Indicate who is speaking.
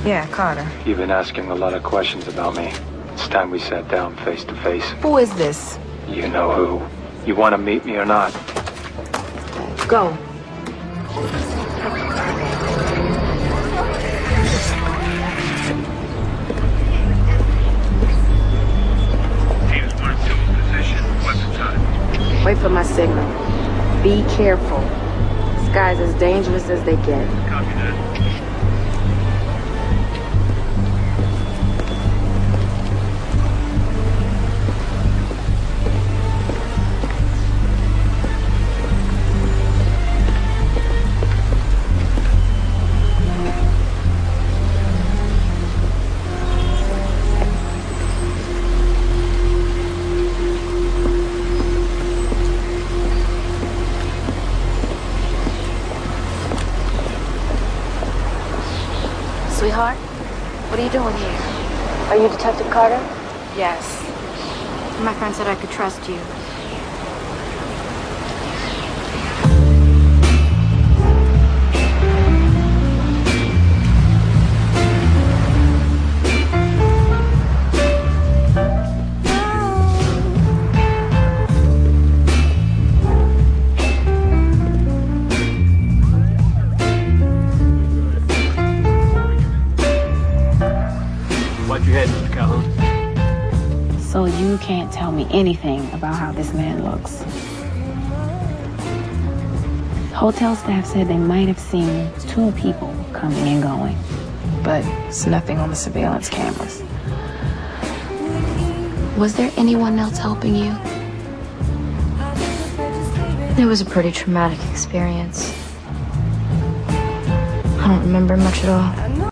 Speaker 1: Yeah, Carter.
Speaker 2: You've been asking a lot of questions about me. It's time we sat down face to face.
Speaker 1: Who is this?
Speaker 2: You know who. You want to meet me or not?
Speaker 1: Go.
Speaker 2: Teams 1 and 2 in position. What's the time?
Speaker 1: Wait for my signal. Be careful. This guy's as dangerous as they get.
Speaker 2: Copy that.
Speaker 1: Sweetheart, what are you doing here?
Speaker 3: Are you Detective Carter?
Speaker 1: Yes.
Speaker 3: My friend said I could trust you.
Speaker 2: Why'd you head, Mr. Calhoun?
Speaker 4: So you can't tell me anything about how this man looks. Hotel staff said they might have seen 2 people coming and going, but it's nothing on the surveillance cameras.
Speaker 3: Was there anyone else helping you? It was a pretty traumatic experience. I don't remember much at all.